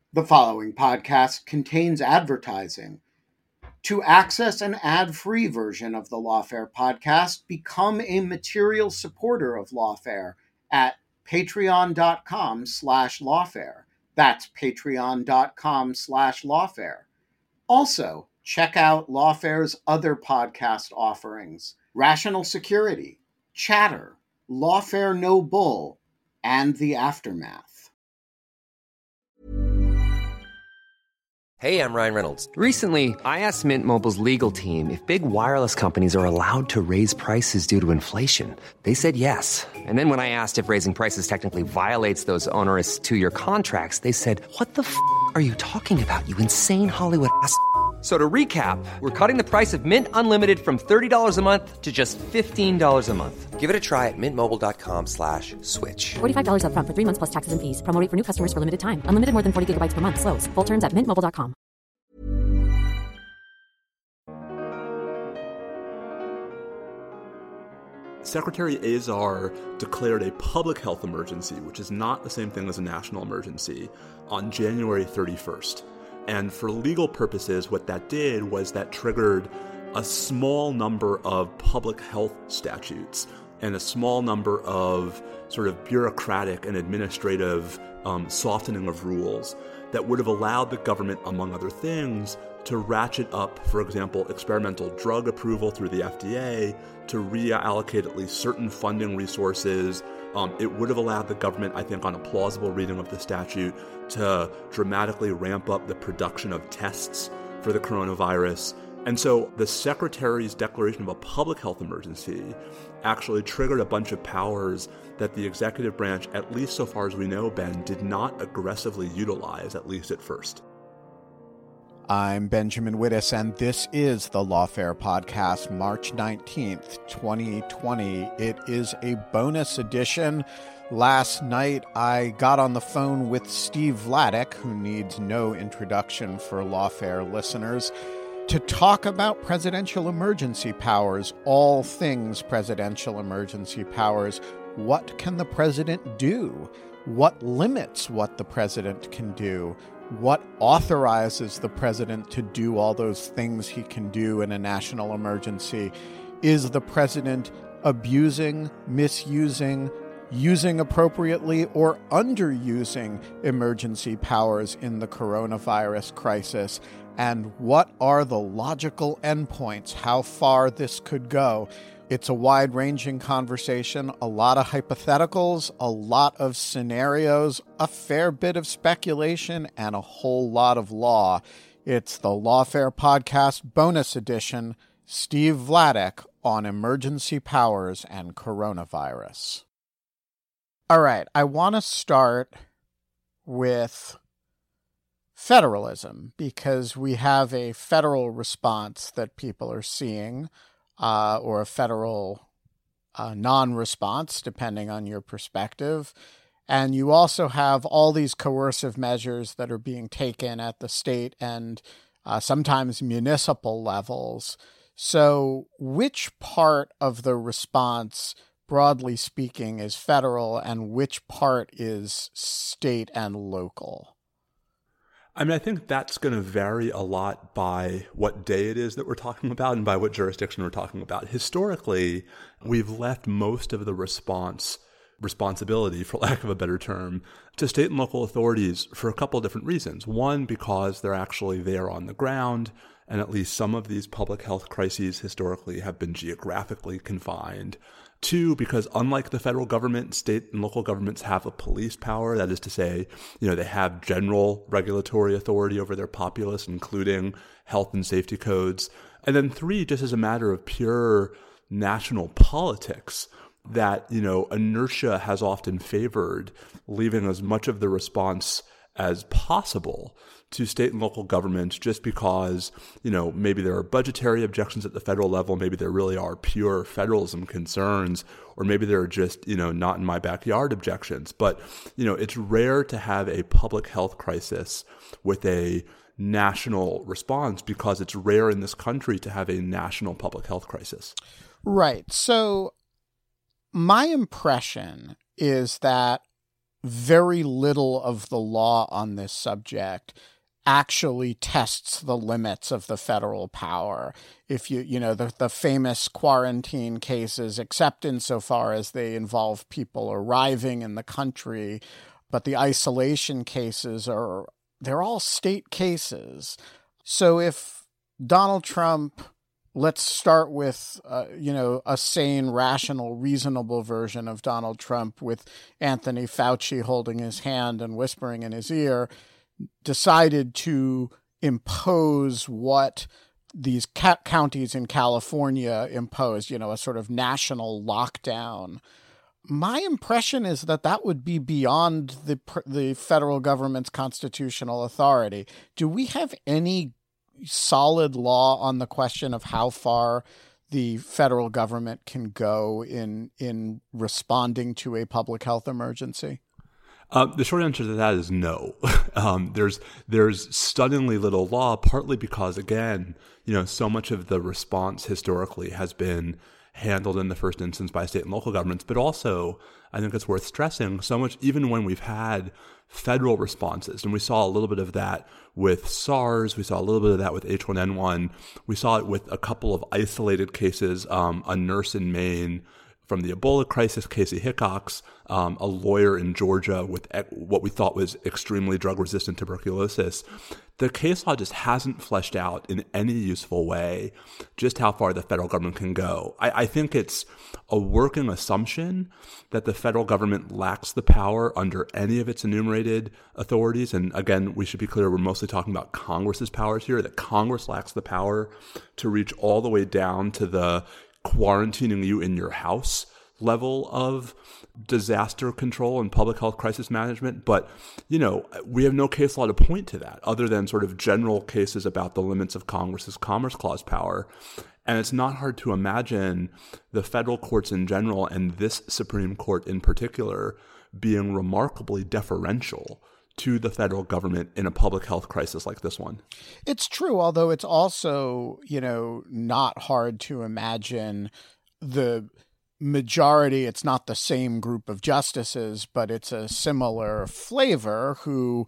The following podcast contains advertising. To access an ad-free version of the Lawfare podcast, become a material supporter of Lawfare at patreon.com/lawfare. That's patreon.com/lawfare. Also, check out Lawfare's other podcast offerings: Rational Security, Chatter, Lawfare No Bull, and The Aftermath. Hey, I'm Ryan Reynolds. Recently, I asked Mint Mobile's legal team if big wireless companies are allowed to raise prices due to inflation. They said yes. And then when I asked if raising prices technically violates those onerous two-year contracts, they said, "What the f*** are you talking about, you insane Hollywood ass?" So to recap, we're cutting the price of Mint Unlimited from $30 a month to just $15 a month. Give it a try at mintmobile.com/switch. $45 up front for 3 months plus taxes and fees. Promo rate for new customers for limited time. Unlimited more than 40 gigabytes per month. Slows full terms at mintmobile.com. Secretary Azar declared a public health emergency, which is not the same thing as a national emergency, on January 31st. And for legal purposes, what that did was that triggered a small number of public health statutes and a small number of sort of bureaucratic and administrative softening of rules that would have allowed the government, among other things, to ratchet up, for example, experimental drug approval through the FDA, to reallocate at least certain funding resources. It would have allowed the government, I think, on a plausible reading of the statute, to dramatically ramp up the production of tests for the coronavirus. And so the Secretary's declaration of a public health emergency actually triggered a bunch of powers that the executive branch, at least so far as we know, Ben, did not aggressively utilize, at least at first. I'm Benjamin Wittes, and this is the Lawfare Podcast, March 19th, 2020. It is a bonus edition. Last night, I got on the phone with Steve Vladeck, who needs no introduction for Lawfare listeners, to talk about presidential emergency powers, all things presidential emergency powers. What can the president do? What limits what the president can do? What authorizes the president to do all those things he can do in a national emergency? Is the president abusing, misusing, using appropriately, or underusing emergency powers in the coronavirus crisis? And what are the logical endpoints? How far this could go? It's a wide-ranging conversation, a lot of hypotheticals, a lot of scenarios, a fair bit of speculation, and a whole lot of law. It's the Lawfare Podcast bonus edition, Steve Vladeck on emergency powers and coronavirus. All right, I want to start with federalism because we have a federal response that people are seeing. Or a federal non-response, depending on your perspective. And you also have all these coercive measures that are being taken at the state and sometimes municipal levels. So which part of the response, broadly speaking, is federal and which part is state and local? I mean, I think that's going to vary a lot by what day it is that we're talking about and by what jurisdiction we're talking about. Historically, we've left most of the responsibility, for lack of a better term, to state and local authorities for a couple of different reasons. One, because they're actually there on the ground, and at least some of these public health crises historically have been geographically confined. Two, because unlike the federal government, state and local governments have a police power. That is to say, they have general regulatory authority over their populace, including health and safety codes. And then three, just as a matter of pure national politics, that, inertia has often favored leaving as much of the response as possible to state and local governments, just because, maybe there are budgetary objections at the federal level, maybe there really are pure federalism concerns, or maybe there are just, not in my backyard objections. But, it's rare to have a public health crisis with a national response because it's rare in this country to have a national public health crisis. Right. So my impression is that very little of the law on this subject actually tests the limits of the federal power. If the famous quarantine cases, except insofar as they involve people arriving in the country, but the isolation cases they're all state cases. So if Donald Trump, let's start with, a sane, rational, reasonable version of Donald Trump with Anthony Fauci holding his hand and whispering in his ear, decided to impose what these counties in California imposed, a sort of national lockdown. My impression is that would be beyond the federal government's constitutional authority. Do we have any solid law on the question of how far the federal government can go in responding to a public health emergency? The short answer to that is no. There's stunningly little law, partly because, again, so much of the response historically has been handled in the first instance by state and local governments. But also, I think it's worth stressing, so much, even when we've had federal responses, and we saw a little bit of that with SARS, we saw a little bit of that with H1N1, we saw it with a couple of isolated cases, a nurse in Maine from the Ebola crisis, Casey Hickox, a lawyer in Georgia with what we thought was extremely drug-resistant tuberculosis. The case law just hasn't fleshed out in any useful way just how far the federal government can go. I think it's a working assumption that the federal government lacks the power under any of its enumerated authorities. And again, we should be clear, we're mostly talking about Congress's powers here, that Congress lacks the power to reach all the way down to the quarantining you in your house level of disaster control and public health crisis management. But, we have no case law to point to that other than sort of general cases about the limits of Congress's Commerce Clause power. And it's not hard to imagine the federal courts in general and this Supreme Court in particular being remarkably deferential to the federal government in a public health crisis like this one. It's true, although it's also, not hard to imagine the majority, it's not the same group of justices, but it's a similar flavor who,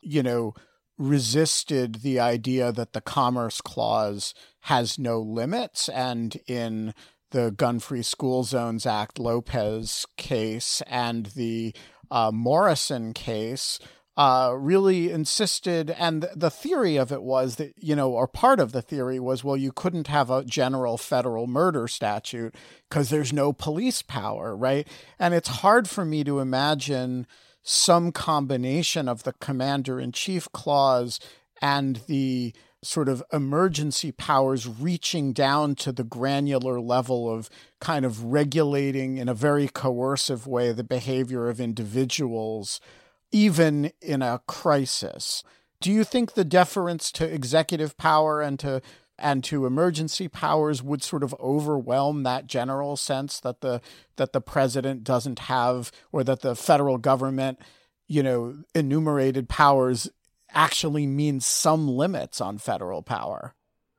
resisted the idea that the Commerce Clause has no limits. And in the Gun-Free School Zones Act Lopez case and the Morrison case, really insisted, and the theory of it was that, or part of the theory was, well, you couldn't have a general federal murder statute because there's no police power, right? And it's hard for me to imagine some combination of the commander-in-chief clause and the sort of emergency powers reaching down to the granular level of kind of regulating in a very coercive way the behavior of individuals, even in a crisis. Do you think the deference to executive power and to emergency powers would sort of overwhelm that general sense that the president doesn't have, or that the federal government, enumerated powers actually means some limits on federal power?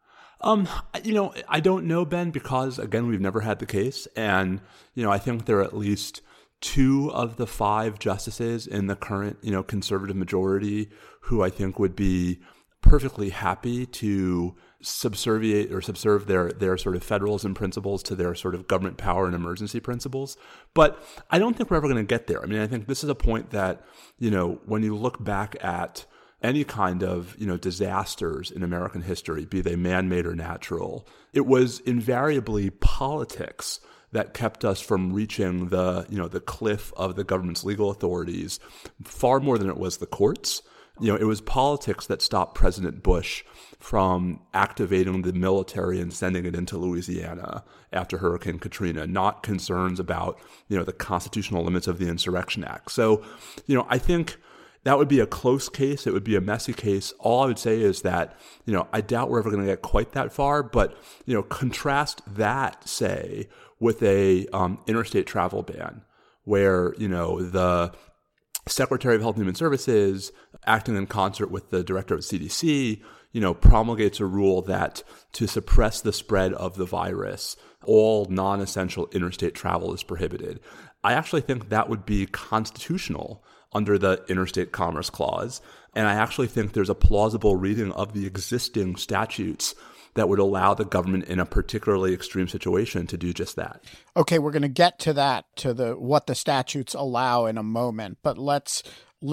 I don't know, Ben, because again, we've never had the case. And, I think there are at least 2 of the 5 justices in the current, conservative majority who I think would be perfectly happy to subserve their sort of federalism principles to their sort of government power and emergency principles. But I don't think we're ever going to get there. I mean, I think this is a point that, when you look back at any kind of, disasters in American history, be they man-made or natural, it was invariably politics that kept us from reaching the cliff of the government's legal authorities far more than it was the courts. It was politics that stopped President Bush from activating the military and sending it into Louisiana after Hurricane Katrina, not concerns about, the constitutional limits of the Insurrection Act. So, I think that would be a close case. It would be a messy case. All I would say is that, I doubt we're ever going to get quite that far, but, contrast that, say, with a interstate travel ban where, the Secretary of Health and Human Services, acting in concert with the director of CDC, promulgates a rule that to suppress the spread of the virus, all non-essential interstate travel is prohibited. I actually think that would be constitutional under the Interstate Commerce Clause. And I actually think there's a plausible reading of the existing statutes that would allow the government in a particularly extreme situation to do just that. Okay, we're going to get to that, to the what the statutes allow in a moment, but let's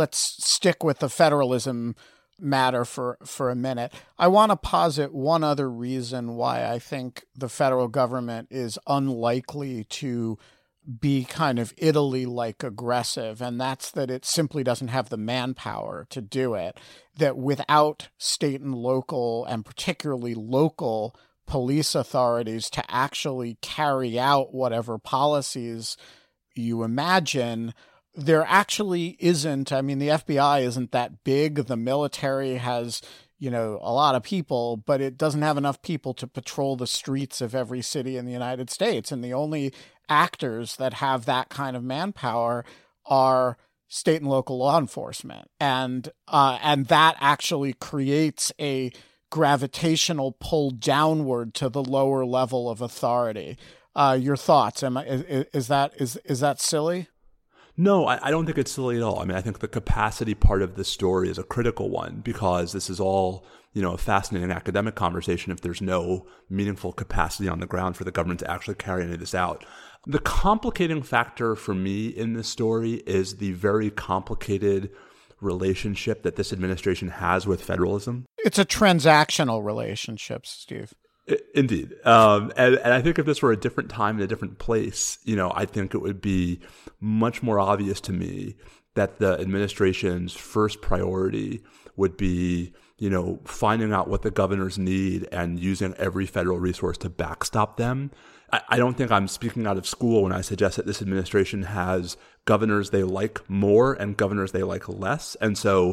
stick with the federalism matter for a minute. I want to posit one other reason why I think the federal government is unlikely to be kind of Italy-like aggressive, and that's that it simply doesn't have the manpower to do it, that without state and local, and particularly local, police authorities to actually carry out whatever policies you imagine, there actually isn't. I mean, the FBI isn't that big. The military has, a lot of people, but it doesn't have enough people to patrol the streets of every city in the United States. And the only actors that have that kind of manpower are state and local law enforcement. And that actually creates a gravitational pull downward to the lower level of authority. Your thoughts? Is that silly? No, I don't think it's silly at all. I mean, I think the capacity part of this story is a critical one, because this is all, a fascinating academic conversation if there's no meaningful capacity on the ground for the government to actually carry any of this out. The complicating factor for me in this story is the very complicated relationship that this administration has with federalism. It's a transactional relationship, Steve. Indeed. And I think if this were a different time in a different place, I think it would be much more obvious to me that the administration's first priority would be, finding out what the governors need and using every federal resource to backstop them. I don't think I'm speaking out of school when I suggest that this administration has governors they like more and governors they like less. And so,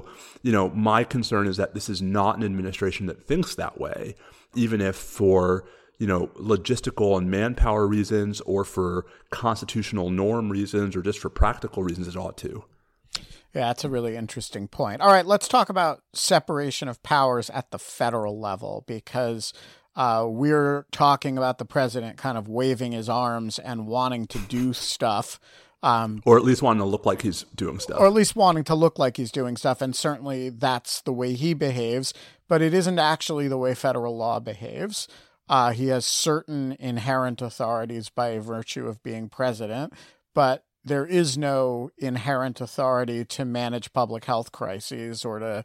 my concern is that this is not an administration that thinks that way, even if for, logistical and manpower reasons or for constitutional norm reasons or just for practical reasons it ought to. Yeah, that's a really interesting point. All right, let's talk about separation of powers at the federal level, because we're talking about the president kind of waving his arms and wanting to do stuff. Or at least wanting to look like he's doing stuff. And certainly that's the way he behaves, but it isn't actually the way federal law behaves. He has certain inherent authorities by virtue of being president, but there is no inherent authority to manage public health crises or to,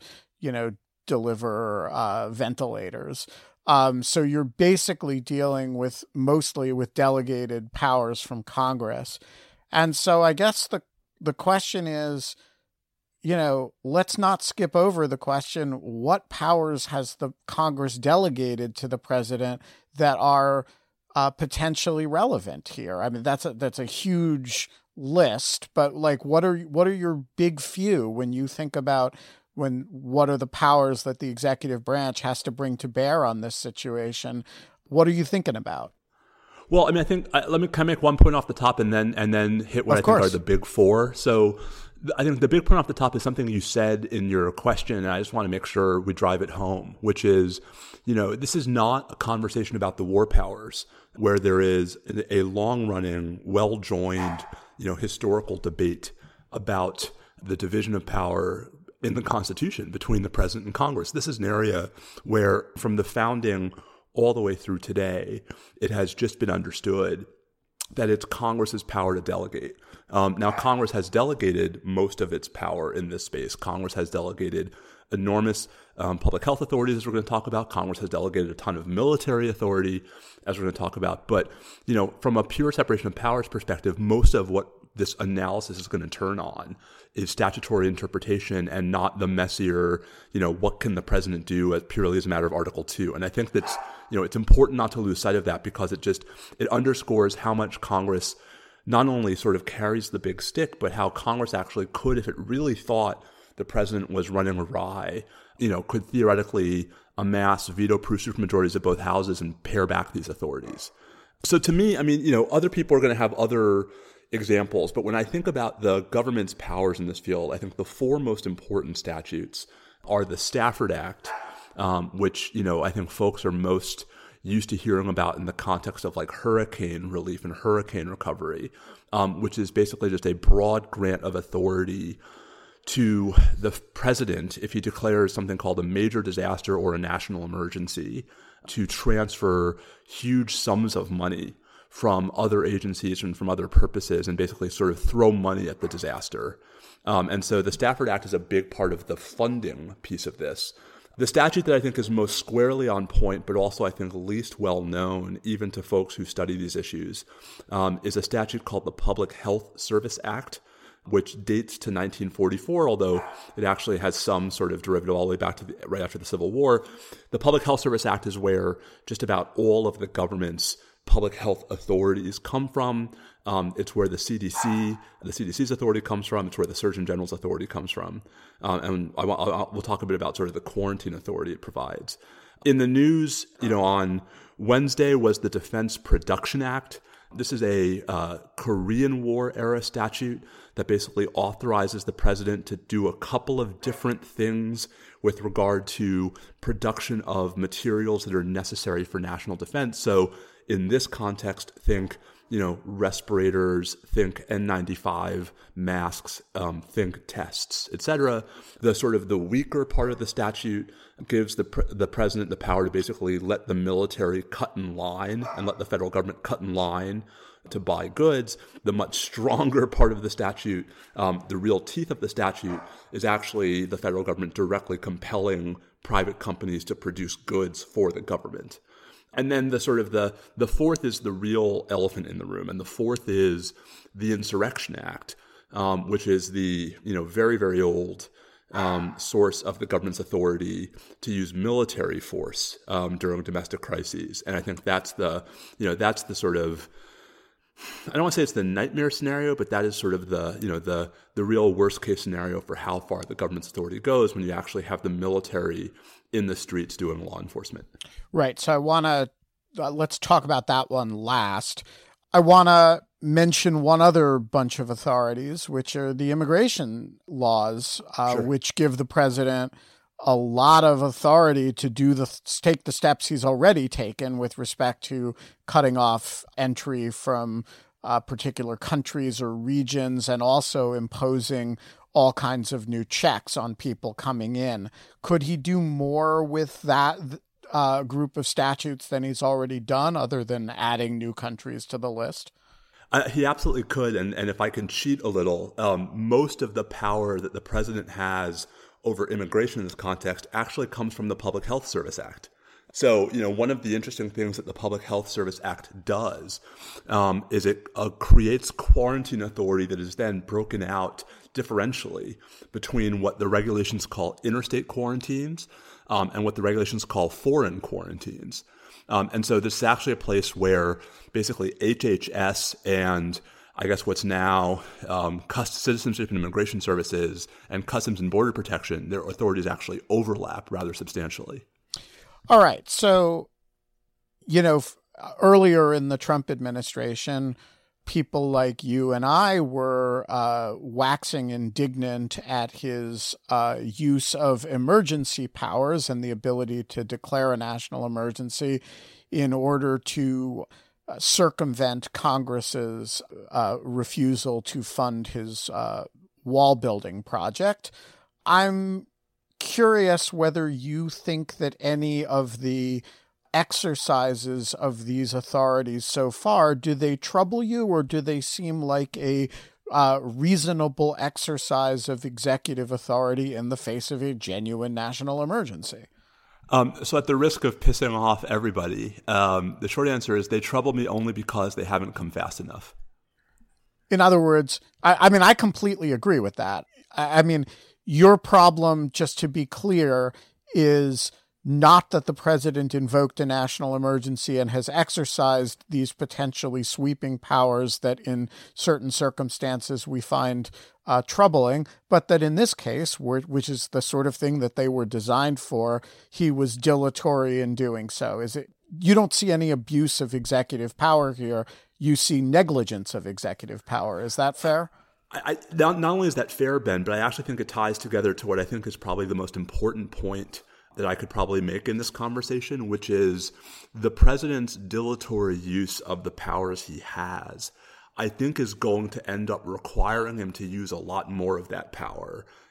deliver ventilators. So you're basically dealing mostly with delegated powers from Congress. And so I guess the question is, let's not skip over the question, what powers has the Congress delegated to the president that are potentially relevant here? I mean, that's a huge list, but what are your big few when you think about what are the powers that the executive branch has to bring to bear on this situation? What are you thinking about? Well, I mean, I think let me kind of make one point off the top and then hit what I think are the big four. So I think the big point off the top is something you said in your question, and I just want to make sure we drive it home, which is, this is not a conversation about the war powers where there is a long-running, well-joined, historical debate about the division of power in the Constitution between the president and Congress. This is an area where from the founding all the way through today, it has just been understood that it's Congress's power to delegate. Now, Congress has delegated most of its power in this space. Congress has delegated enormous public health authorities, as we're going to talk about. Congress has delegated a ton of military authority, as we're going to talk about. But, from a pure separation of powers perspective, most of what this analysis is going to turn on is statutory interpretation and not the messier, what can the president do purely as a matter of Article 2. And I think that's, it's important not to lose sight of that, because it underscores how much Congress not only sort of carries the big stick, but how Congress actually could, if it really thought the president was running awry, could theoretically amass veto-proof supermajorities of both houses and pare back these authorities. So to me, I mean, other people are going to have other examples, but when I think about the government's powers in this field, I think the four most important statutes are the Stafford Act, which, I think folks are most used to hearing about in the context of hurricane relief and hurricane recovery, which is basically just a broad grant of authority to the president, if he declares something called a major disaster or a national emergency, to transfer huge sums of money from other agencies and from other purposes and basically sort of throw money at the disaster. And so the Stafford Act is a big part of the funding piece of this. The statute that I think is most squarely on point, but also I think least well known, even to folks who study these issues, is a statute called the Public Health Service Act, which dates to 1944, although it actually has some sort of derivative all the way back to right after the Civil War. The Public Health Service Act is where just about all of the government's public health authorities come from. It's where the CDC's authority comes from. It's where the Surgeon General's authority comes from. And we'll talk a bit about sort of the quarantine authority it provides. In the news, on Wednesday was the Defense Production Act. This is a Korean War era statute that basically authorizes the president to do a couple of different things with regard to production of materials that are necessary for national defense. So in this context, think, respirators, think N95 masks, think tests, etc. The sort of the weaker part of the statute gives the president the power to basically let the military cut in line and let the federal government cut in line to buy goods. The much stronger part of the statute, the real teeth of the statute, is actually the federal government directly compelling private companies to produce goods for the government. And then the fourth is the real elephant in the room, and the fourth is the Insurrection Act, which is the very, very old source of the government's authority to use military force during domestic crises. And I think that's the sort of, I don't want to say it's the nightmare scenario, but that is sort of the real worst case scenario for how far the government's authority goes when you actually have the military in the streets doing law enforcement. Right. So I want to, let's talk about that one last. I want to mention one other bunch of authorities, which are the immigration laws, Sure. which give the president a lot of authority to take the steps he's already taken with respect to cutting off entry from particular countries or regions, and also imposing all kinds of new checks on people coming in. Could he do more with that group of statutes than he's already done, other than adding new countries to the list? He absolutely could. And if I can cheat a little, most of the power that the president has over immigration in this context actually comes from the Public Health Service Act. So, one of the interesting things that the Public Health Service Act does is it creates quarantine authority that is then broken out differentially between what the regulations call interstate quarantines and what the regulations call foreign quarantines. And so this is actually a place where basically HHS and I guess what's now Citizenship and Immigration Services and Customs and Border Protection, their authorities actually overlap rather substantially. All right. So, earlier in the Trump administration, people like you and I were waxing indignant at his use of emergency powers and the ability to declare a national emergency in order to circumvent Congress's refusal to fund his wall building project. I'm curious whether you think that any of the exercises of these authorities so far, do they trouble you, or do they seem like a reasonable exercise of executive authority in the face of a genuine national emergency? So at the risk of pissing off everybody, the short answer is they trouble me only because they haven't come fast enough. In other words, I completely agree with that. I mean, your problem, just to be clear, is not that the president invoked a national emergency and has exercised these potentially sweeping powers that in certain circumstances we find troubling, but that in this case, which is the sort of thing that they were designed for, he was dilatory in doing so. You don't see any abuse of executive power here. You see negligence of executive power. Is that fair? Not only is that fair, Ben, but I actually think it ties together to what I think is probably the most important point that I could probably make in this conversation, which is the president's dilatory use of the powers he has, I think is going to end up requiring him to use a lot more of that power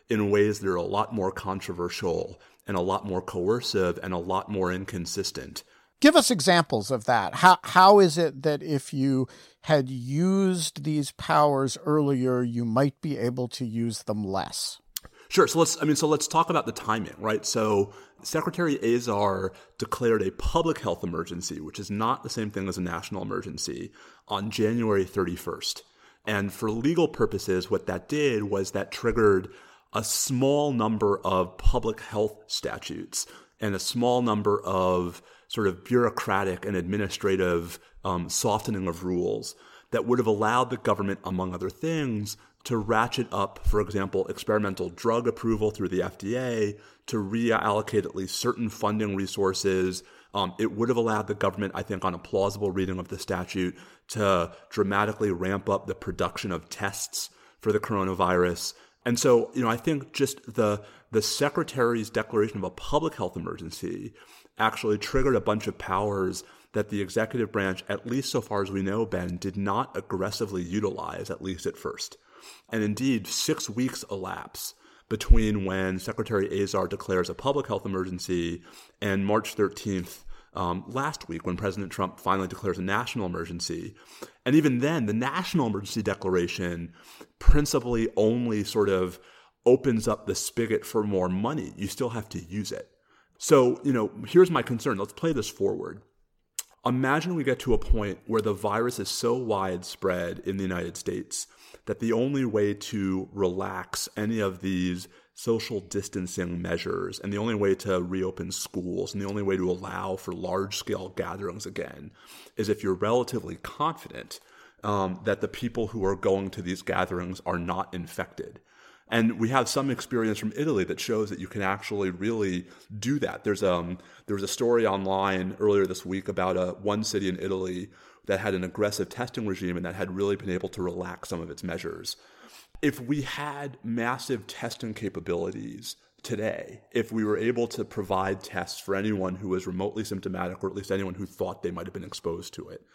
in ways that are a lot more controversial and a lot more coercive and a lot more inconsistent. Give us examples of that. How is it that if you had used these powers earlier, you might be able to use them less? Sure. So let's talk about the timing, right? So Secretary Azar declared a public health emergency, which is not the same thing as a national emergency, on January 31st. And for legal purposes, what that did was that triggered a small number of public health statutes and a small number of sort of bureaucratic and administrative softening of rules that would have allowed the government, among other things, to ratchet up, for example, experimental drug approval through the FDA, to reallocate at least certain funding resources. It would have allowed the government, I think, on a plausible reading of the statute, to dramatically ramp up the production of tests for the coronavirus. And so, I think just the secretary's declaration of a public health emergency actually triggered a bunch of powers that the executive branch, at least so far as we know, Ben, did not aggressively utilize, at least at first. And indeed, 6 weeks elapse between when Secretary Azar declares a public health emergency and March 13th, last week, when President Trump finally declares a national emergency. And even then, the national emergency declaration principally only sort of opens up the spigot for more money. You still have to use it. So, here's my concern. Let's play this forward. Imagine we get to a point where the virus is so widespread in the United States that the only way to relax any of these social distancing measures and the only way to reopen schools and the only way to allow for large-scale gatherings again is if you're relatively confident that the people who are going to these gatherings are not infected. And we have some experience from Italy that shows that you can actually really do that. There was a story online earlier this week about one city in Italy that had an aggressive testing regime and that had really been able to relax some of its measures. If we had massive testing capabilities today, if we were able to provide tests for anyone who was remotely symptomatic, or at least anyone who thought they might have been exposed to it,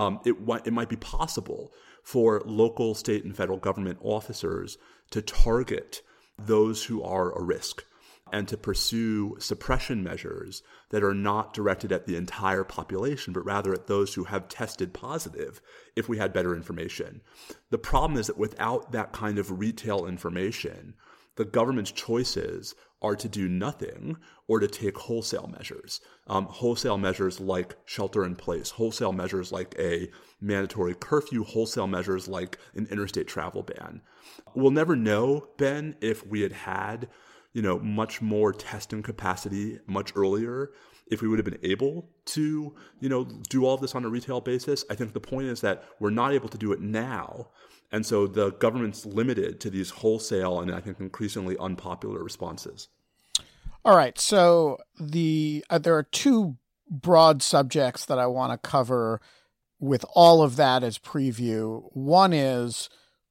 it might be possible for local, state, and federal government officers to target those who are a risk and to pursue suppression measures that are not directed at the entire population, but rather at those who have tested positive if we had better information. The problem is that without that kind of retail information, the government's choices are to do nothing or to take wholesale measures. Wholesale measures like shelter in place, wholesale measures like a mandatory curfew, wholesale measures like an interstate travel ban. We'll never know, Ben, if we had much more testing capacity much earlier, if we would have been able to, do all of this on a retail basis. I think the point is that we're not able to do it now. And so the government's limited to these wholesale and I think increasingly unpopular responses. All right. So there are two broad subjects that I want to cover with all of that as preview. One is,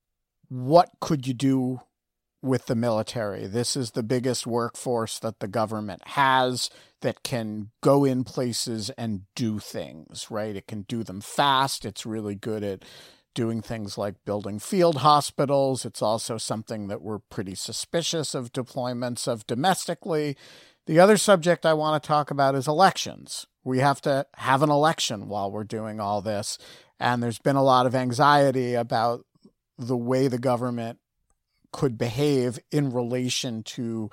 what could you do with the military? This is the biggest workforce that the government has that can go in places and do things, right? It can do them fast. It's really good at doing things like building field hospitals. It's also something that we're pretty suspicious of deployments of domestically. The other subject I want to talk about is elections. We have to have an election while we're doing all this. And there's been a lot of anxiety about the way the government could behave in relation to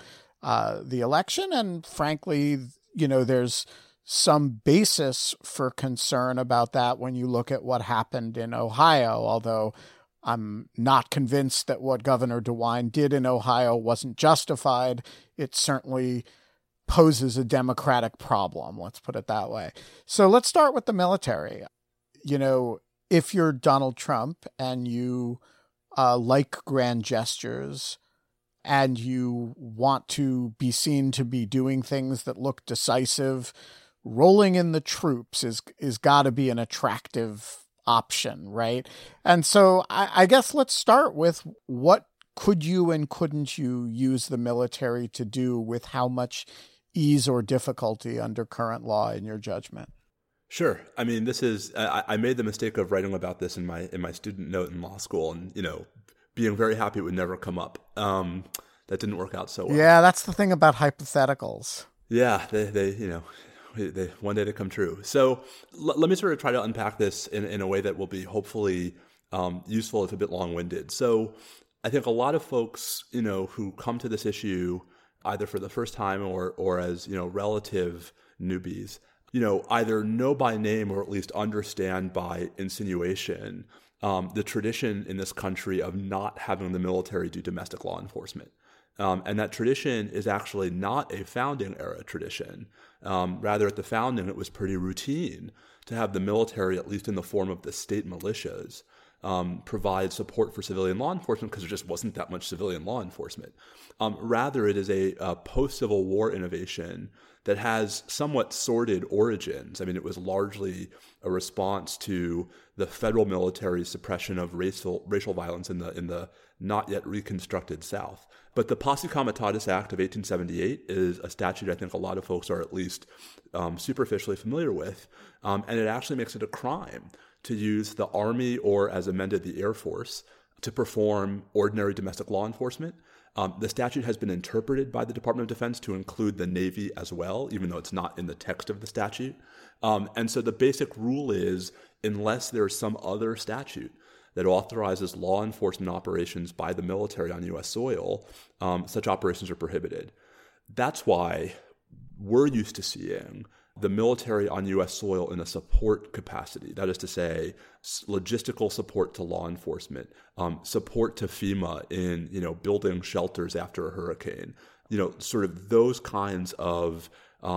the election. And frankly, there's some basis for concern about that when you look at what happened in Ohio, although I'm not convinced that what Governor DeWine did in Ohio wasn't justified. It certainly poses a democratic problem, let's put it that way. So let's start with the military. If you're Donald Trump and you like grand gestures and you want to be seen to be doing things that look decisive, rolling in the troops is got to be an attractive option, right? And so I guess let's start with, what could you and couldn't you use the military to do with how much ease or difficulty under current law in your judgment? Sure. I mean, this is, I made the mistake of writing about this in my student note in law school and, being very happy it would never come up. that didn't work out so well. Yeah, that's the thing about hypotheticals. Yeah, they one day they come true. So let me sort of try to unpack this in a way that will be hopefully useful if a bit long-winded. So I think a lot of folks, who come to this issue either for the first time or as, relative newbies, either know by name or at least understand by insinuation the tradition in this country of not having the military do domestic law enforcement. And that tradition is actually not a founding era tradition. Rather, at the founding, it was pretty routine to have the military, at least in the form of the state militias, provide support for civilian law enforcement because there just wasn't that much civilian law enforcement. Rather, it is a post-Civil War innovation that has somewhat sordid origins. I mean, it was largely a response to the federal military's suppression of racial violence in the not yet reconstructed South. But the Posse Comitatus Act of 1878 is a statute I think a lot of folks are at least superficially familiar with, and it actually makes it a crime to use the Army or, as amended, the Air Force to perform ordinary domestic law enforcement. The statute has been interpreted by the Department of Defense to include the Navy as well, even though it's not in the text of the statute. And so the basic rule is, unless there's some other statute that authorizes law enforcement operations by the military on U.S. soil, such operations are prohibited. That's why we're used to seeing the military on U.S. soil in a support capacity. That is to say, logistical support to law enforcement, support to FEMA in, building shelters after a hurricane, sort of those kinds of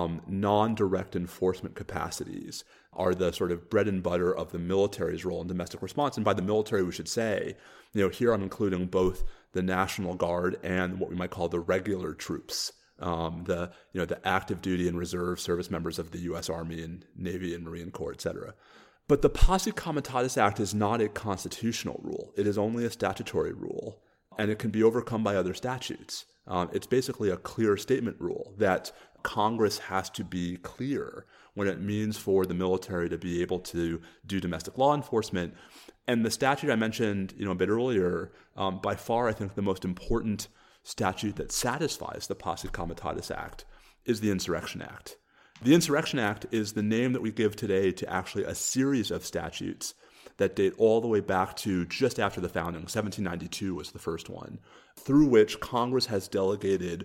non-direct enforcement capacities are the sort of bread and butter of the military's role in domestic response. And by the military, we should say, here I'm including both the National Guard and what we might call the regular troops, the active duty and reserve service members of the U.S. Army and Navy and Marine Corps, et cetera. But the Posse Comitatus Act is not a constitutional rule. It is only a statutory rule, and it can be overcome by other statutes. It's basically a clear statement rule that Congress has to be clear when it means for the military to be able to do domestic law enforcement. And the statute I mentioned, a bit earlier, by far, I think the most important statute that satisfies the Posse Comitatus Act is the Insurrection Act. The Insurrection Act is the name that we give today to actually a series of statutes that date all the way back to just after the founding. 1792 was the first one, through which Congress has delegated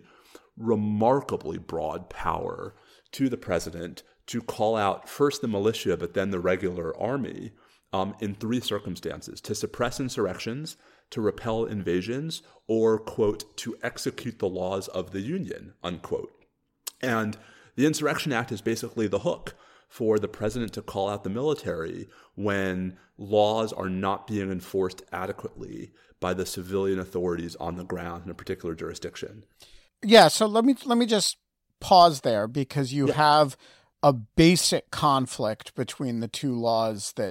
remarkably broad power to the president to call out first the militia, but then the regular army in three circumstances: to suppress insurrections, to repel invasions, or, quote, to execute the laws of the Union, unquote. And the Insurrection Act is basically the hook for the president to call out the military when laws are not being enforced adequately by the civilian authorities on the ground in a particular jurisdiction. Yeah, so let me just pause there, because you have a basic conflict between the two laws the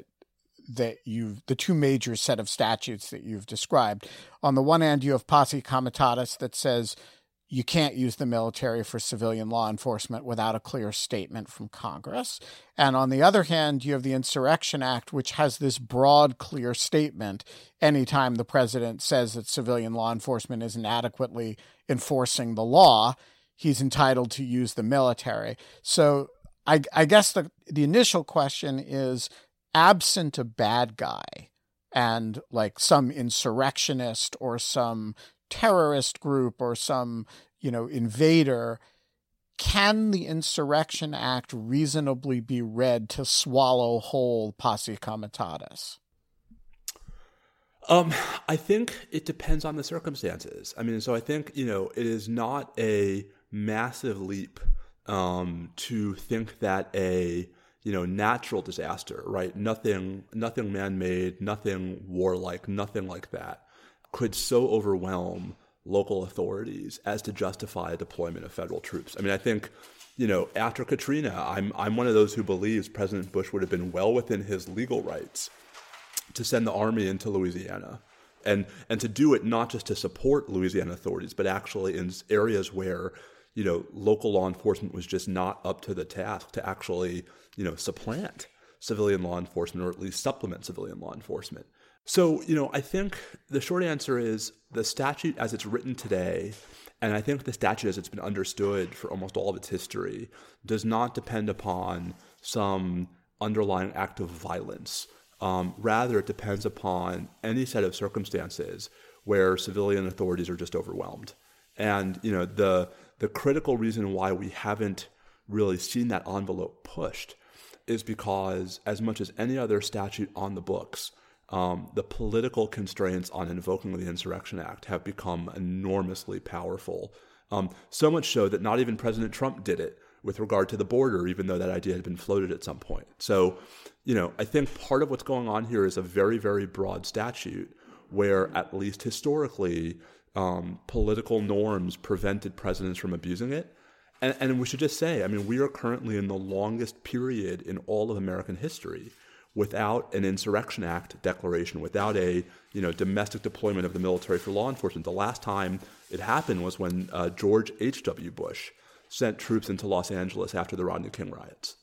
two major set of statutes that you've described. On the one hand, you have Posse Comitatus that says you can't use the military for civilian law enforcement without a clear statement from Congress. And on the other hand, you have the Insurrection Act, which has this broad, clear statement. Anytime the president says that civilian law enforcement isn't adequately enforcing the law, he's entitled to use the military. So I guess the initial question is, absent a bad guy and like some insurrectionist or some terrorist group or some, invader, can the Insurrection Act reasonably be read to swallow whole Posse Comitatus? I think it depends on the circumstances. I mean, so I think, it is not a massive leap to think that a natural disaster, right? Nothing man-made, nothing warlike, nothing like that could so overwhelm local authorities as to justify a deployment of federal troops. I mean, I think, after Katrina, I'm one of those who believes President Bush would have been well within his legal rights to send the army into Louisiana and to do it not just to support Louisiana authorities, but actually in areas where, local law enforcement was just not up to the task to actually, supplant civilian law enforcement or at least supplement civilian law enforcement. So, I think the short answer is the statute as it's written today, and I think the statute as it's been understood for almost all of its history, does not depend upon some underlying act of violence. Rather, it depends upon any set of circumstances where civilian authorities are just overwhelmed. And, the critical reason why we haven't really seen that envelope pushed is because, as much as any other statute on the books, the political constraints on invoking the Insurrection Act have become enormously powerful. So much so that not even President Trump did it with regard to the border, even though that idea had been floated at some point. So, I think part of what's going on here is a very, very broad statute where, at least historically, political norms prevented presidents from abusing it. And we should just say, we are currently in the longest period in all of American history without an Insurrection Act declaration, without a domestic deployment of the military for law enforcement. The last time it happened was when George H.W. Bush sent troops into Los Angeles after the Rodney King riots.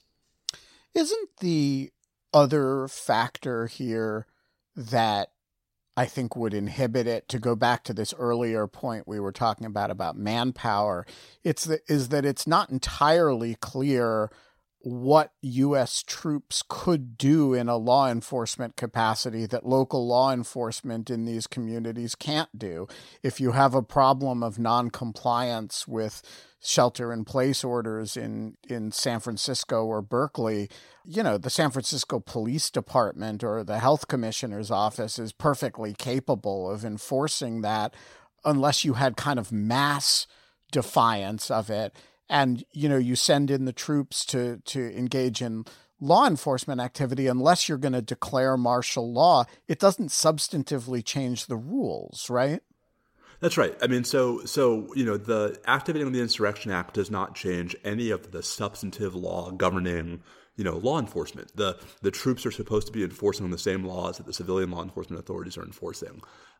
Isn't the other factor here that I think would inhibit it, to go back to this earlier point we were talking about manpower, is that it's not entirely clear what U.S. troops could do in a law enforcement capacity that local law enforcement in these communities can't do. If you have a problem of noncompliance with shelter-in-place orders in San Francisco or Berkeley, the San Francisco Police Department or the Health Commissioner's office is perfectly capable of enforcing that unless you had kind of mass defiance of it. And, you send in the troops to engage in law enforcement activity. Unless you're going to declare martial law, it doesn't substantively change the rules, right? That's right. The activating of the Insurrection Act does not change any of the substantive law governing, law enforcement. The troops are supposed to be enforcing the same laws that the civilian law enforcement authorities are enforcing.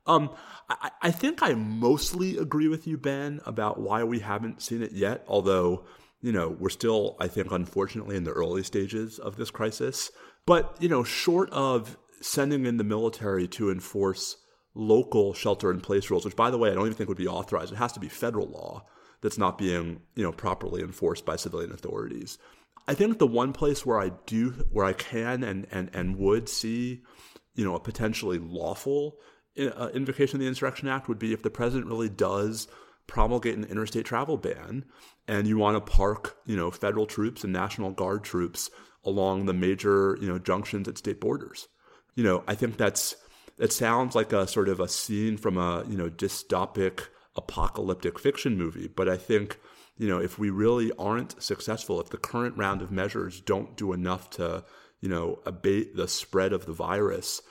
I think I mostly agree with you, Ben, about why we haven't seen it yet, although, we're still, I think, unfortunately in the early stages of this crisis. But, short of sending in the military to enforce local shelter-in-place rules, which, by the way, I don't even think would be authorized. It has to be federal law that's not being, properly enforced by civilian authorities. I think the one place where I can and would see, a potentially lawful invocation of the Insurrection Act would be if the president really does promulgate an interstate travel ban and you want to park, federal troops and National Guard troops along the major, junctions at state borders. I think it sounds like a sort of a scene from a, dystopic apocalyptic fiction movie. But I think, if we really aren't successful, if the current round of measures don't do enough to, abate the spread of the virus,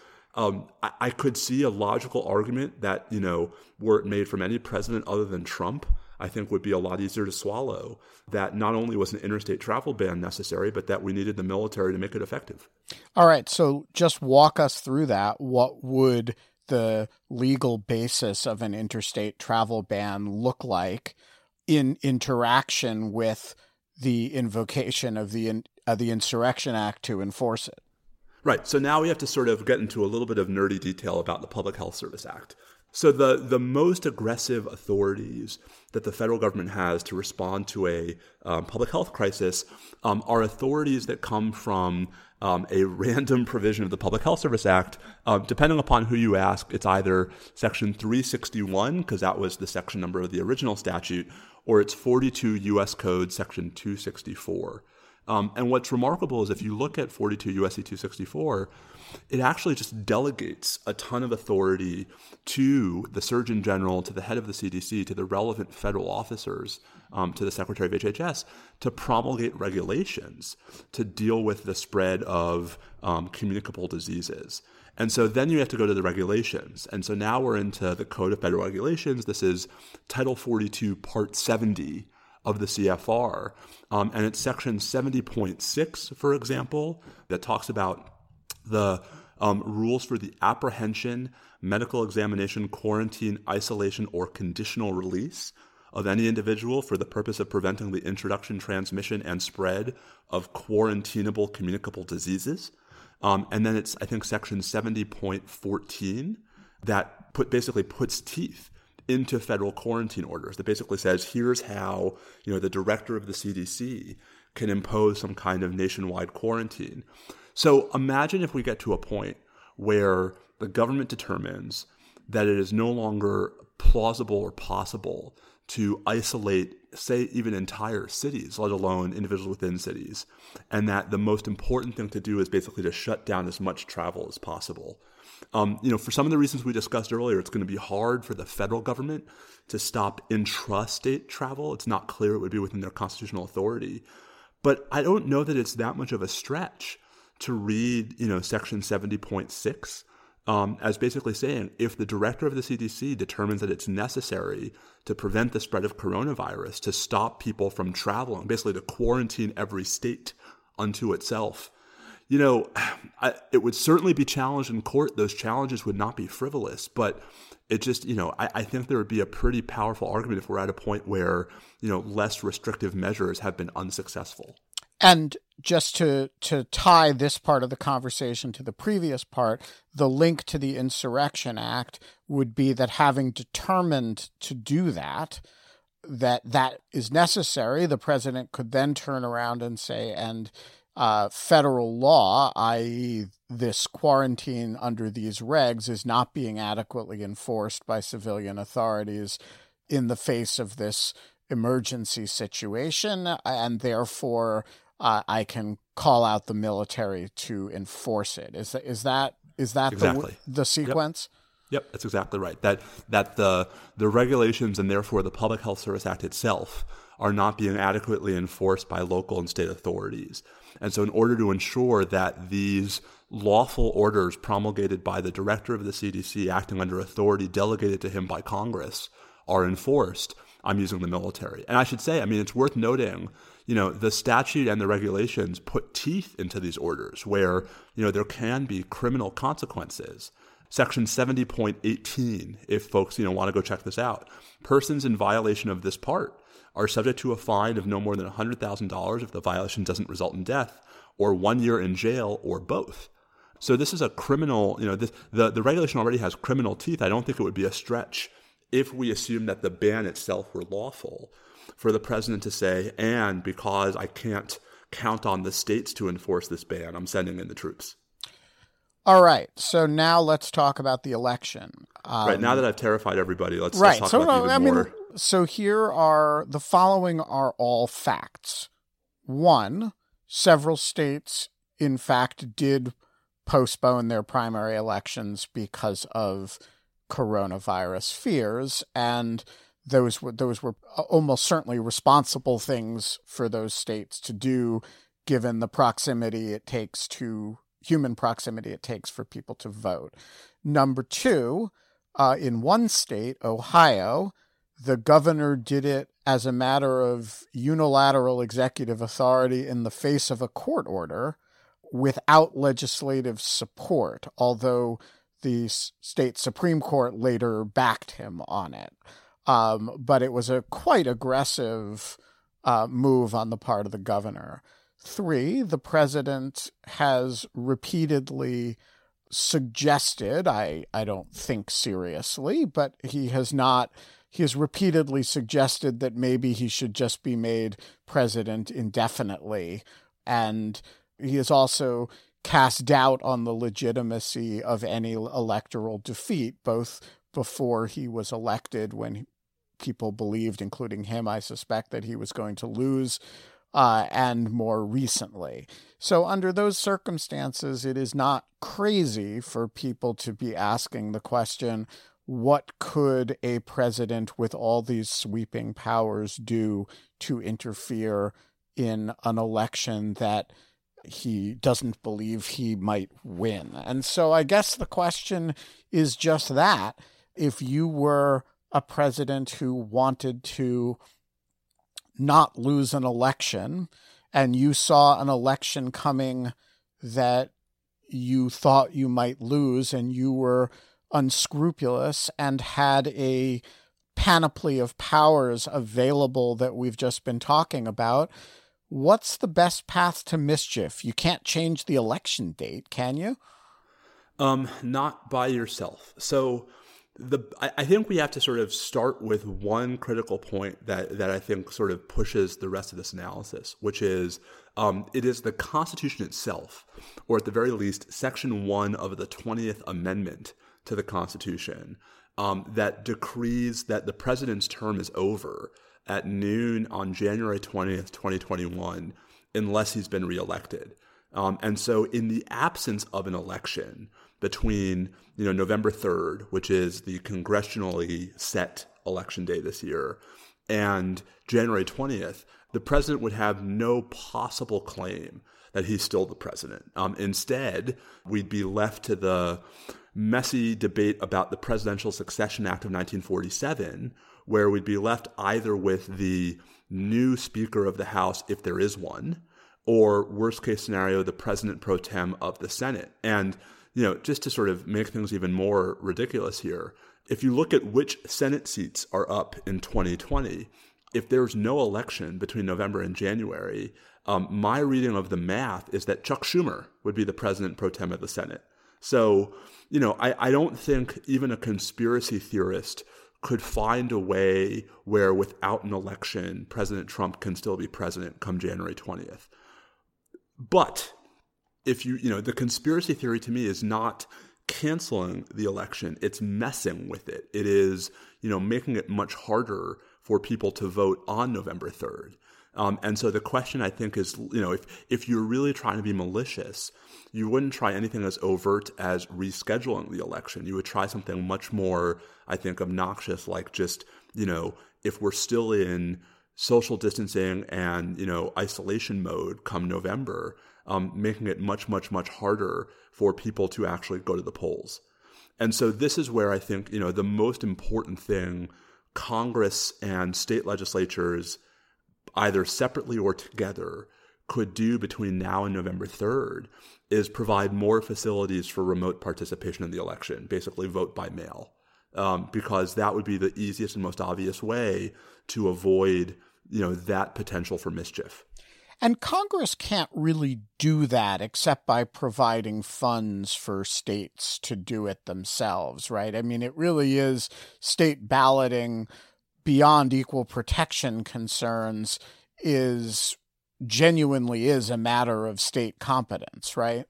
I could see a logical argument that, were it made from any president other than Trump, I think would be a lot easier to swallow, that not only was an interstate travel ban necessary, but that we needed the military to make it effective. All right. So just walk us through that. What would the legal basis of an interstate travel ban look like in interaction with the invocation of the Insurrection Act to enforce it? Right. So now we have to sort of get into a little bit of nerdy detail about the Public Health Service Act. So the most aggressive authorities that the federal government has to respond to a public health crisis are authorities that come from a random provision of the Public Health Service Act. Depending upon who you ask, it's either Section 361, because that was the section number of the original statute, or it's 42 U.S. Code Section 264. And what's remarkable is if you look at 42 U.S.C. 264, it actually just delegates a ton of authority to the Surgeon General, to the head of the CDC, to the relevant federal officers, to the Secretary of HHS, to promulgate regulations to deal with the spread of communicable diseases. And so then you have to go to the regulations. And so now we're into the Code of Federal Regulations. This is Title 42, Part 70 of the CFR. And it's Section 70.6, for example, that talks about the rules for the apprehension, medical examination, quarantine, isolation, or conditional release of any individual for the purpose of preventing the introduction, transmission, and spread of quarantinable communicable diseases. And then it's, I think, section 70.14 that basically puts teeth into federal quarantine orders, that basically says, here's how, the director of the CDC can impose some kind of nationwide quarantine. So imagine if we get to a point where the government determines that it is no longer plausible or possible to isolate, say, even entire cities, let alone individuals within cities, and that the most important thing to do is basically to shut down as much travel as possible. For some of the reasons we discussed earlier, it's going to be hard for the federal government to stop intrastate travel. It's not clear it would be within their constitutional authority. But I don't know that it's that much of a stretch to read, section 70.6 as basically saying, if the director of the CDC determines that it's necessary to prevent the spread of coronavirus, to stop people from traveling, basically to quarantine every state unto itself, it would certainly be challenged in court. Those challenges would not be frivolous, but it just, I think there would be a pretty powerful argument if we're at a point where, less restrictive measures have been unsuccessful. And just to tie this part of the conversation to the previous part, the link to the Insurrection Act would be that having determined to do that is necessary, the president could then turn around and say, federal law, i.e. this quarantine under these regs, is not being adequately enforced by civilian authorities in the face of this emergency situation, and therefore I can call out the military to enforce it. Is that exactly the sequence? Yep, that's exactly right. That the regulations and therefore the Public Health Service Act itself are not being adequately enforced by local and state authorities. And so in order to ensure that these lawful orders promulgated by the director of the CDC acting under authority delegated to him by Congress are enforced, I'm using the military. And I should say, it's worth noting, the statute and the regulations put teeth into these orders where, there can be criminal consequences. Section 70.18, if folks, want to go check this out, persons in violation of this part are subject to a fine of no more than $100,000 if the violation doesn't result in death, or 1 year in jail, or both. So this is a criminal, the regulation already has criminal teeth. I don't think it would be a stretch if we assume that the ban itself were lawful for the president to say, and because I can't count on the states to enforce this ban, I'm sending in the troops. All right. So now let's talk about the election. Right. Now that I've terrified everybody, let's talk about even more. So the following are all facts. One, several states, in fact, did postpone their primary elections because of coronavirus fears, and those were almost certainly responsible things for those states to do, given the human proximity it takes for people to vote. Number two, in one state, Ohio, the governor did it as a matter of unilateral executive authority in the face of a court order without legislative support, although the state Supreme Court later backed him on it. But it was a quite aggressive move on the part of the governor. Three, the president has repeatedly suggested, I don't think seriously, but he has repeatedly suggested that maybe he should just be made president indefinitely. And he has also cast doubt on the legitimacy of any electoral defeat, both before he was elected, when people believed, including him, I suspect, that he was going to lose, and more recently. So under those circumstances, it is not crazy for people to be asking the question, what could a president with all these sweeping powers do to interfere in an election that he doesn't believe he might win? And so I guess the question is just that. If you were a president who wanted to not lose an election, and you saw an election coming that you thought you might lose, and you were unscrupulous and had a panoply of powers available that we've just been talking about, what's the best path to mischief? You can't change the election date, can you? Not by yourself. So I think we have to sort of start with one critical point that I think sort of pushes the rest of this analysis, which is it is the Constitution itself, or at the very least, Section 1 of the 20th Amendment to the Constitution, that decrees that the president's term is over at noon on January 20th, 2021, unless he's been reelected. And so in the absence of an election between November 3rd, which is the congressionally set election day this year, and January 20th, the president would have no possible claim that he's still the president. Instead, we'd be left to the messy debate about the Presidential Succession Act of 1947, where we'd be left either with the new Speaker of the House, if there is one, or worst case scenario, the President pro tem of the Senate. And, just to sort of make things even more ridiculous here, if you look at which Senate seats are up in 2020, if there's no election between November and January, my reading of the math is that Chuck Schumer would be the President pro tem of the Senate. So, I don't think even a conspiracy theorist could find a way where without an election, President Trump can still be president come January 20th. But if the conspiracy theory to me is not canceling the election, it's messing with it. It is, making it much harder for people to vote on November 3rd. And so the question, I think, is, if you're really trying to be malicious, you wouldn't try anything as overt as rescheduling the election. You would try something much more, I think, obnoxious, like just, if we're still in social distancing and, isolation mode come November, making it much, much, much harder for people to actually go to the polls. And so this is where I think, the most important thing Congress and state legislatures, either separately or together, could do between now and November 3rd is provide more facilities for remote participation in the election, basically vote by mail, because that would be the easiest and most obvious way to avoid, that potential for mischief. And Congress can't really do that except by providing funds for states to do it themselves, right? I mean, it really is state balloting beyond equal protection concerns genuinely is a matter of state competence, right?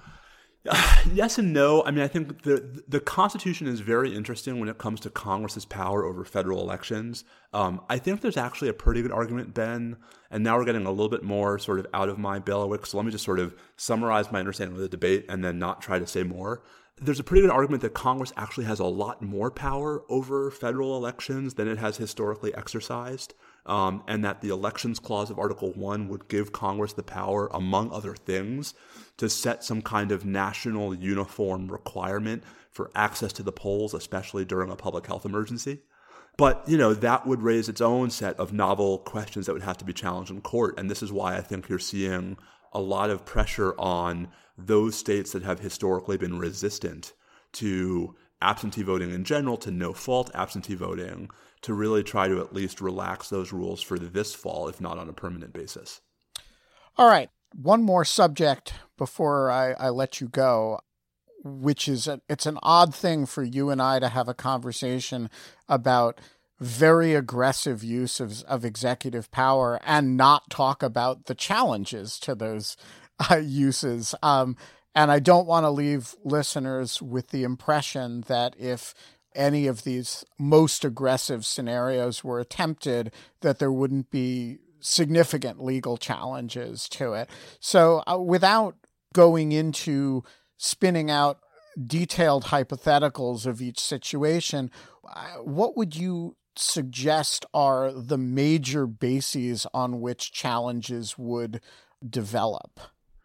Yes and no. I mean, I think the Constitution is very interesting when it comes to Congress's power over federal elections. I think there's actually a pretty good argument, Ben, and now we're getting a little bit more sort of out of my bailiwick, so let me just sort of summarize my understanding of the debate and then not try to say more. There's a pretty good argument that Congress actually has a lot more power over federal elections than it has historically exercised, and that the Elections Clause of Article 1 would give Congress the power, among other things, to set some kind of national uniform requirement for access to the polls, especially during a public health emergency. But, that would raise its own set of novel questions that would have to be challenged in court. And this is why I think you're seeing a lot of pressure on those states that have historically been resistant to absentee voting in general, to no-fault absentee voting, to really try to at least relax those rules for this fall, if not on a permanent basis. All right. One more subject before I let you go, which is it's an odd thing for you and I to have a conversation about very aggressive use of executive power and not talk about the challenges to those uses. And I don't want to leave listeners with the impression that if any of these most aggressive scenarios were attempted, that there wouldn't be significant legal challenges to it. So without going into spinning out detailed hypotheticals of each situation, what would you suggest are the major bases on which challenges would develop?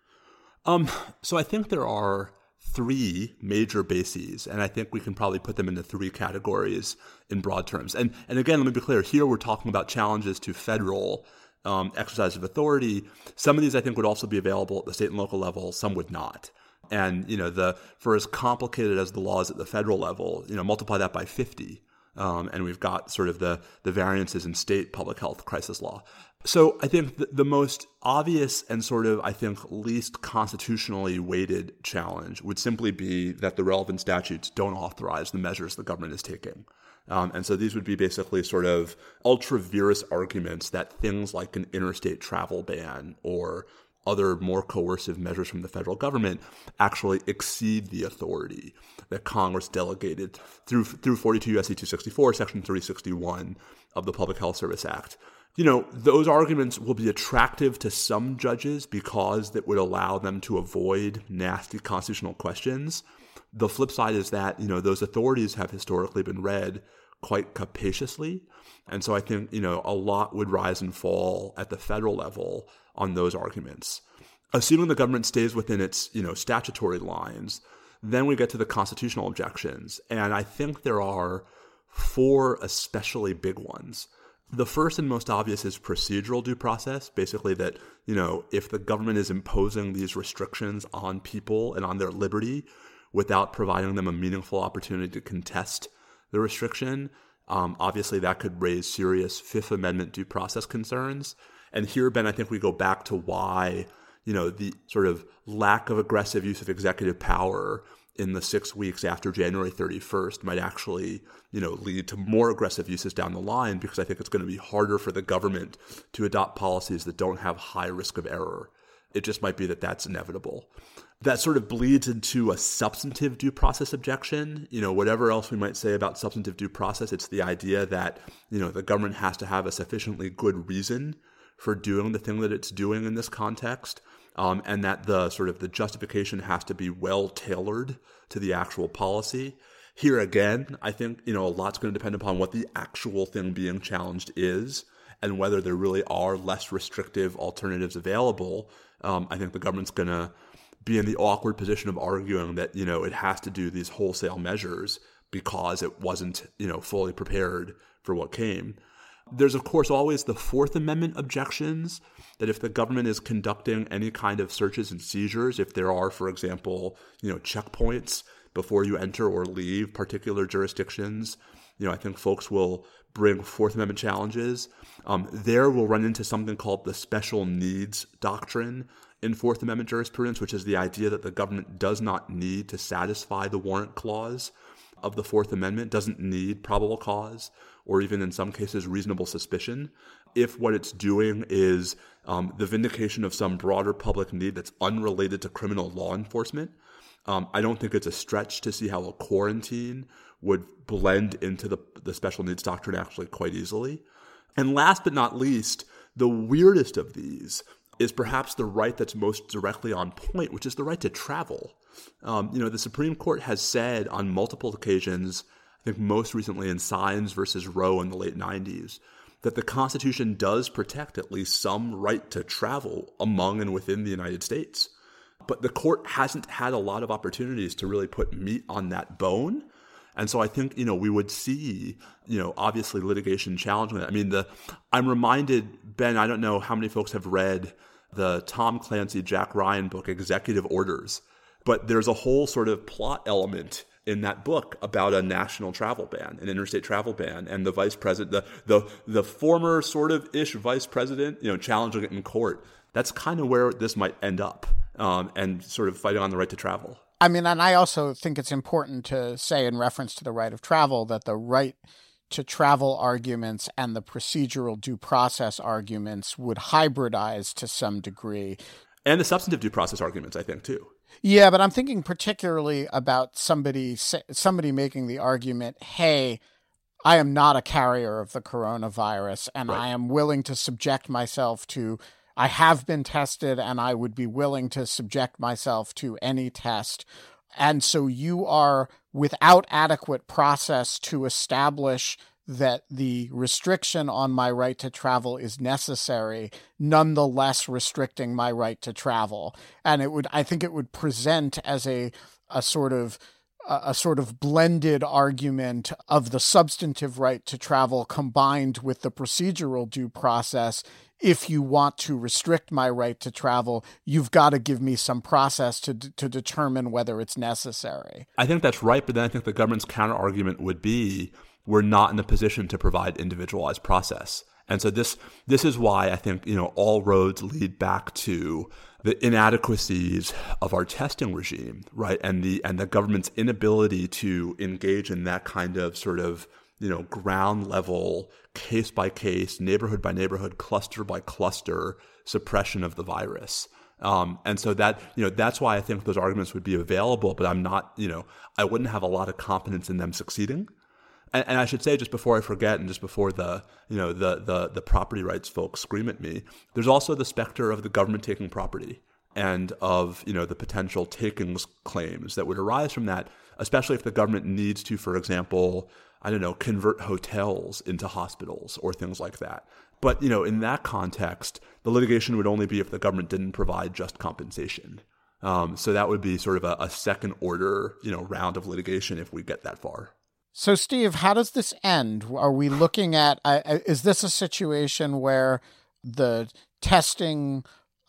So I think there are three major bases, and I think we can probably put them into three categories in broad terms. And again, let me be clear, here we're talking about challenges to federal exercise of authority. Some of these I think would also be available at the state and local level, some would not. And, for as complicated as the laws at the federal level, multiply that by 50. And we've got sort of the variances in state public health crisis law. So I think the most obvious and sort of, I think, least constitutionally weighted challenge would simply be that the relevant statutes don't authorize the measures the government is taking. And so these would be basically sort of ultra-virus arguments that things like an interstate travel ban or other more coercive measures from the federal government actually exceed the authority that Congress delegated through 42 U.S.C. 264, Section 361 of the Public Health Service Act. You know, those arguments will be attractive to some judges because that would allow them to avoid nasty constitutional questions. The flip side is that, you know, those authorities have historically been read quite capaciously. And so I think, you know, a lot would rise and fall at the federal level on those arguments. Assuming the government stays within its, you know, statutory lines, then we get to the constitutional objections. And I think there are 4 especially big ones. The first and most obvious is procedural due process, basically that, you know, if the government is imposing these restrictions on people and on their liberty without providing them a meaningful opportunity to contest the restriction, obviously that could raise serious Fifth Amendment due process concerns. And here, Ben, I think we go back to why, you know, the sort of lack of aggressive use of executive power in the 6 weeks after January 31st might actually, you know, lead to more aggressive uses down the line, because I think it's going to be harder for the government to adopt policies that don't have high risk of error. It just might be that that's inevitable. That sort of bleeds into a substantive due process objection. You know, whatever else we might say about substantive due process, it's the idea that, you know, the government has to have a sufficiently good reason for doing the thing that it's doing in this context. And that the sort of the justification has to be well tailored to the actual policy. Here again, I think, you know, a lot's going to depend upon what the actual thing being challenged is and whether there really are less restrictive alternatives available. I think the government's going to be in the awkward position of arguing that, you know, it has to do these wholesale measures because it wasn't, you know, fully prepared for what came. There's, of course, always the Fourth Amendment objections that if the government is conducting any kind of searches and seizures, if there are, for example, you know, checkpoints before you enter or leave particular jurisdictions, you know, I think folks will bring Fourth Amendment challenges. There we'll run into something called the special needs doctrine in Fourth Amendment jurisprudence, which is the idea that the government does not need to satisfy the warrant clause of the Fourth Amendment, doesn't need probable cause, or even in some cases reasonable suspicion, if what it's doing is the vindication of some broader public need that's unrelated to criminal law enforcement. I don't think it's a stretch to see how a quarantine would blend into the special needs doctrine actually quite easily. And last but not least, the weirdest of these is perhaps the right that's most directly on point, which is the right to travel. You know, the Supreme Court has said on multiple occasions, I think most recently in Sines versus Roe in the late 90s, that the Constitution does protect at least some right to travel among and within the United States. But the court hasn't had a lot of opportunities to really put meat on that bone. And so I think, you know, we would see, you know, obviously litigation challenging that. I mean, I'm reminded, Ben, I don't know how many folks have read the Tom Clancy, Jack Ryan book, Executive Orders, but there's a whole sort of plot element in that book about a national travel ban, an interstate travel ban, and the vice president, the former sort of ish vice president, you know, challenging it in court. That's kind of where this might end up, and sort of fighting on the right to travel. I mean, and I also think it's important to say in reference to the right of travel that the right to travel arguments and the procedural due process arguments would hybridize to some degree. And the substantive due process arguments, I think, too. Yeah, but I'm thinking particularly about somebody making the argument, hey, I am not a carrier of the coronavirus, and right. I am willing to subject myself to, I have been tested, and I would be willing to subject myself to any test. And so you are without adequate process to establish that the restriction on my right to travel is necessary, nonetheless restricting my right to travel. And I think it would present as a sort of blended argument of the substantive right to travel combined with the procedural due process. If you want to restrict my right to travel, you've got to give me some process to determine whether it's necessary. I think that's right, but then I think the government's counter argument would be, we're not in a position to provide individualized process. And so this is why I think, all roads lead back to the inadequacies of our testing regime, right? And the government's inability to engage in that kind of sort of, ground level, case by case, neighborhood by neighborhood, cluster by cluster suppression of the virus. And so that's why I think those arguments would be available, but I'm not, I wouldn't have a lot of confidence in them succeeding. And I should say, just before I forget, and just before the property rights folks scream at me, there's also the specter of the government taking property and of, the potential takings claims that would arise from that, especially if the government needs to, for example, convert hotels into hospitals or things like that. But, in that context, the litigation would only be if the government didn't provide just compensation. So that would be sort of a second order, round of litigation if we get that far. So, Steve, how does this end? Are we looking at, is this a situation where the testing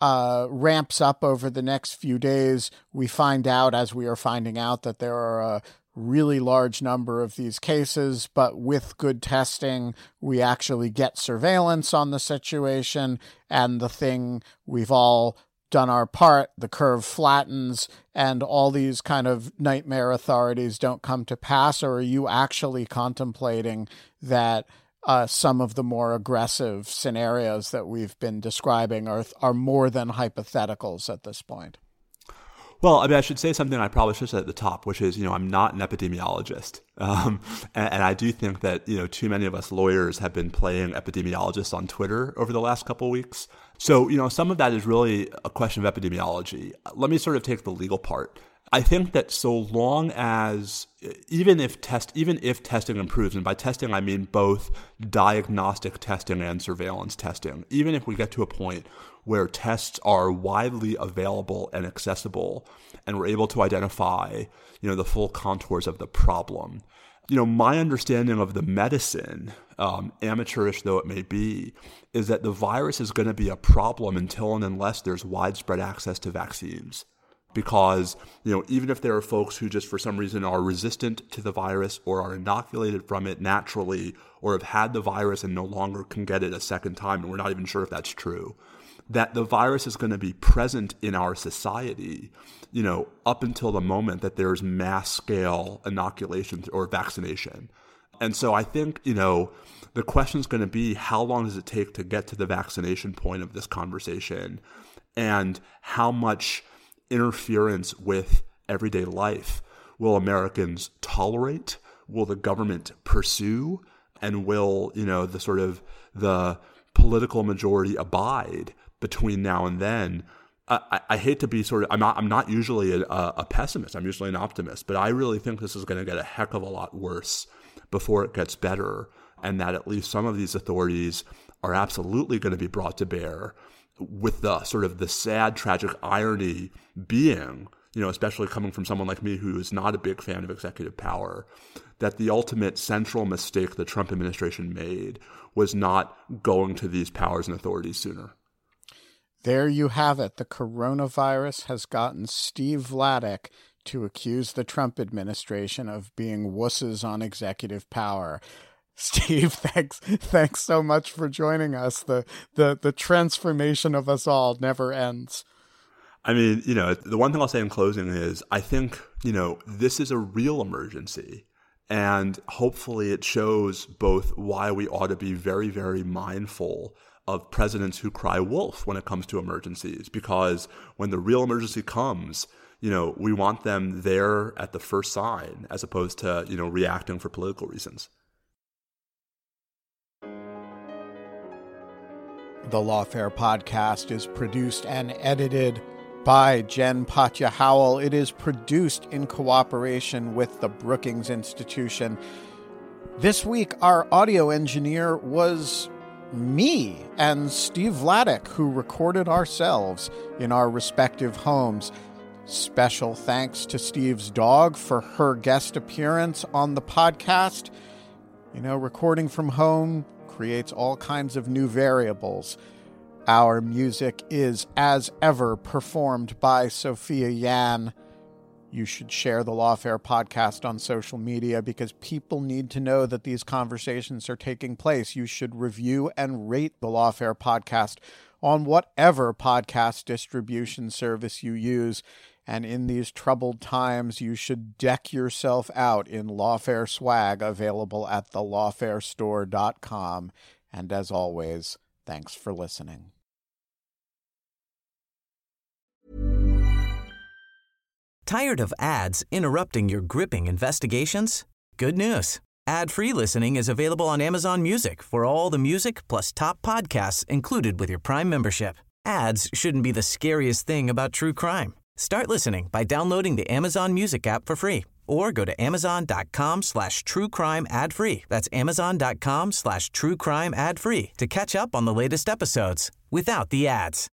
ramps up over the next few days? We find out, as we are finding out, that there are a really large number of these cases, but with good testing, we actually get surveillance on the situation, and the thing we've all done our part, the curve flattens, and all these kind of nightmare authorities don't come to pass? Or are you actually contemplating that some of the more aggressive scenarios that we've been describing are more than hypotheticals at this point? Well, I should say something I probably should say at the top, which is, I'm not an epidemiologist. And I do think that, too many of us lawyers have been playing epidemiologists on Twitter over the last couple of weeks. So, some of that is really a question of epidemiology. Let me sort of take the legal part. I think that so long as, even if testing improves, and by testing I mean both diagnostic testing and surveillance testing, even if we get to a point where tests are widely available and accessible, and we're able to identify, the full contours of the problem. My understanding of the medicine, amateurish though it may be, is that the virus is going to be a problem until and unless there's widespread access to vaccines. Because, even if there are folks who just for some reason are resistant to the virus or are inoculated from it naturally or have had the virus and no longer can get it a second time, and we're not even sure if that's true, that the virus is going to be present in our society, up until the moment that there's mass scale inoculation or vaccination. And so I think, the question is going to be, how long does it take to get to the vaccination point of this conversation, and how much interference with everyday life will Americans tolerate? Will the government pursue? And will, the political majority abide between now and then? I hate to be I'm not usually a pessimist. I'm usually an optimist, but I really think this is going to get a heck of a lot worse before it gets better, and that at least some of these authorities are absolutely going to be brought to bear, with the sort of the sad, tragic irony being, especially coming from someone like me who is not a big fan of executive power, that the ultimate central mistake the Trump administration made was not going to these powers and authorities sooner. There you have it. The coronavirus has gotten Steve Vladeck to accuse the Trump administration of being wusses on executive power. Steve, thanks so much for joining us. The transformation of us all never ends. The one thing I'll say in closing is I think, this is a real emergency. And hopefully it shows both why we ought to be very, very mindful of presidents who cry wolf when it comes to emergencies. Because when the real emergency comes, we want them there at the first sign as opposed to, reacting for political reasons. The Lawfare podcast is produced and edited by Jen Patja Howell. It is produced in cooperation with the Brookings Institution. This week, our audio engineer was me and Steve Vladeck, who recorded ourselves in our respective homes. Special thanks to Steve's dog for her guest appearance on the podcast. Recording from home creates all kinds of new variables. Our music is, as ever, performed by Sophia Yan. You should share the Lawfare podcast on social media because people need to know that these conversations are taking place. You should review and rate the Lawfare podcast on whatever podcast distribution service you use. And in these troubled times, you should deck yourself out in Lawfare swag available at thelawfarestore.com. And as always, thanks for listening. Tired of ads interrupting your gripping investigations? Good news. Ad-free listening is available on Amazon Music for all the music plus top podcasts included with your Prime membership. Ads shouldn't be the scariest thing about true crime. Start listening by downloading the Amazon Music app for free or go to amazon.com/truecrime ad-free. That's amazon.com/truecrime ad-free to catch up on the latest episodes without the ads.